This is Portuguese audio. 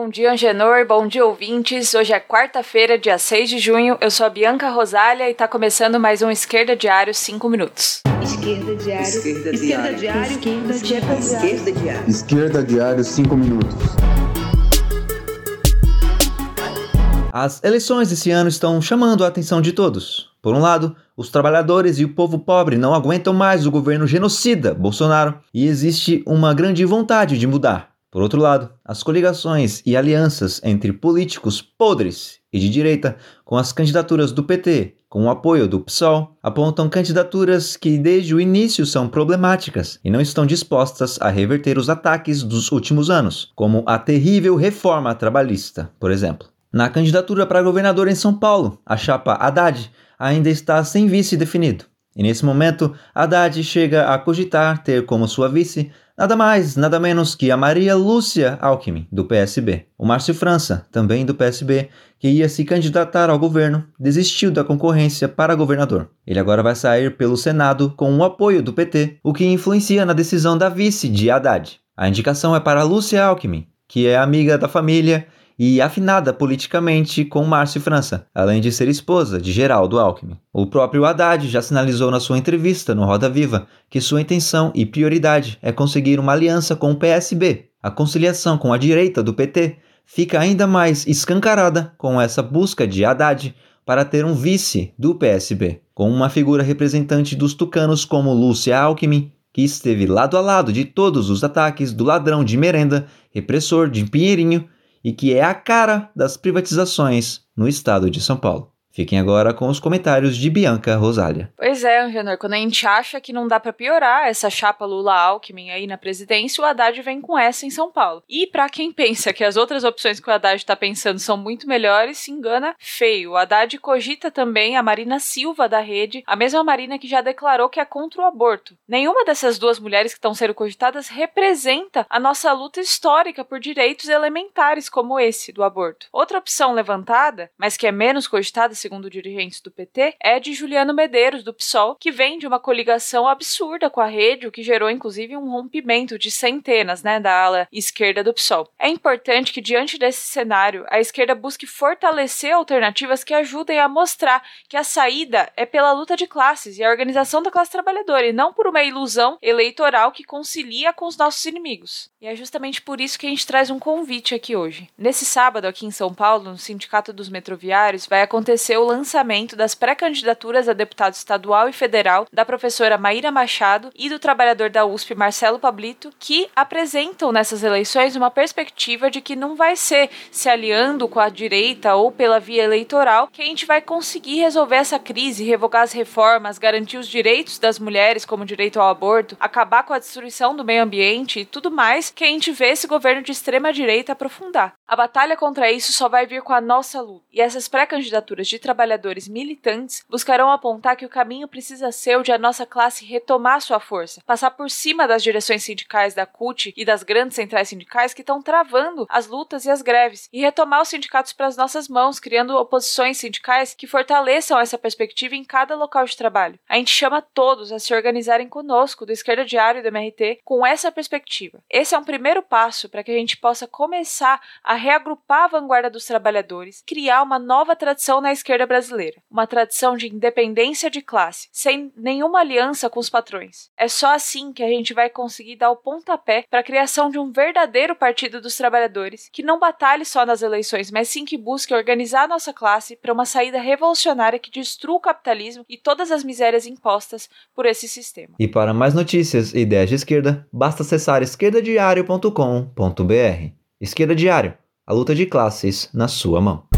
Bom dia, Angenor, bom dia, ouvintes. Hoje é quarta-feira, dia 6 de junho. Eu sou a Bianca Rosália e tá começando mais um Esquerda Diário 5 minutos. Esquerda Diário. Esquerda Diário. Esquerda Diário. Esquerda Diário 5 minutos. As eleições desse ano estão chamando a atenção de todos. Por um lado, os trabalhadores e o povo pobre não aguentam mais o governo genocida Bolsonaro e existe uma grande vontade de mudar. Por outro lado, as coligações e alianças entre políticos podres e de direita, com as candidaturas do PT, com o apoio do PSOL, apontam candidaturas que desde o início são problemáticas e não estão dispostas a reverter os ataques dos últimos anos, como a terrível reforma trabalhista, por exemplo. Na candidatura para governador em São Paulo, a chapa Haddad ainda está sem vice definido. E nesse momento, Haddad chega a cogitar ter como sua vice nada mais, nada menos que a Maria Lúcia Alckmin, do PSB. O Márcio França, também do PSB, que ia se candidatar ao governo, desistiu da concorrência para governador. Ele agora vai sair pelo Senado com o apoio do PT, o que influencia na decisão da vice de Haddad. A indicação é para Lúcia Alckmin, que é amiga da família e afinada politicamente com Márcio França, além de ser esposa de Geraldo Alckmin. O próprio Haddad já sinalizou na sua entrevista no Roda Viva que sua intenção e prioridade é conseguir uma aliança com o PSB. A conciliação com a direita do PT fica ainda mais escancarada com essa busca de Haddad para ter um vice do PSB, com uma figura representante dos tucanos como Lúcia Alckmin, que esteve lado a lado de todos os ataques do ladrão de merenda, repressor de Pinheirinho, e que é a cara das privatizações no estado de São Paulo. Fiquem agora com os comentários de Bianca Rosália. Pois é, Angenor, quando a gente acha que não dá pra piorar essa chapa Lula-Alckmin aí na presidência, o Haddad vem com essa em São Paulo. E pra quem pensa que as outras opções que o Haddad tá pensando são muito melhores, se engana feio. O Haddad cogita também a Marina Silva da Rede, a mesma Marina que já declarou que é contra o aborto. Nenhuma dessas duas mulheres que estão sendo cogitadas representa a nossa luta histórica por direitos elementares como esse do aborto. Outra opção levantada, mas que é menos cogitada, segundo dirigentes do PT, é de Juliano Medeiros, do PSOL, que vem de uma coligação absurda com a Rede, o que gerou inclusive um rompimento de centenas, da ala esquerda do PSOL. É importante que, diante desse cenário, a esquerda busque fortalecer alternativas que ajudem a mostrar que a saída é pela luta de classes e a organização da classe trabalhadora, e não por uma ilusão eleitoral que concilia com os nossos inimigos. E é justamente por isso que a gente traz um convite aqui hoje. Nesse sábado, aqui em São Paulo, no Sindicato dos Metroviários, vai acontecer o lançamento das pré-candidaturas a deputado estadual e federal da professora Maíra Machado e do trabalhador da USP Marcelo Pablito, que apresentam nessas eleições uma perspectiva de que não vai ser se aliando com a direita ou pela via eleitoral que a gente vai conseguir resolver essa crise, revogar as reformas, garantir os direitos das mulheres como o direito ao aborto, acabar com a destruição do meio ambiente e tudo mais que a gente vê esse governo de extrema-direita aprofundar. A batalha contra isso só vai vir com a nossa luta. E essas pré-candidaturas de trabalhadores militantes buscarão apontar que o caminho precisa ser o de a nossa classe retomar sua força, passar por cima das direções sindicais da CUT e das grandes centrais sindicais que estão travando as lutas e as greves, e retomar os sindicatos para as nossas mãos, criando oposições sindicais que fortaleçam essa perspectiva em cada local de trabalho. A gente chama todos a se organizarem conosco, do Esquerda Diário e do MRT, com essa perspectiva. Esse é um primeiro passo para que a gente possa começar a reagrupar a vanguarda dos trabalhadores, criar uma nova tradição na esquerda brasileira, uma tradição de independência de classe, sem nenhuma aliança com os patrões. É só assim que a gente vai conseguir dar o pontapé para a criação de um verdadeiro partido dos trabalhadores, que não batalhe só nas eleições, mas sim que busque organizar a nossa classe para uma saída revolucionária que destrua o capitalismo e todas as misérias impostas por esse sistema. E para mais notícias e ideias de esquerda, basta acessar esquerdadiario.com.br. Esquerda Diário, a luta de classes na sua mão.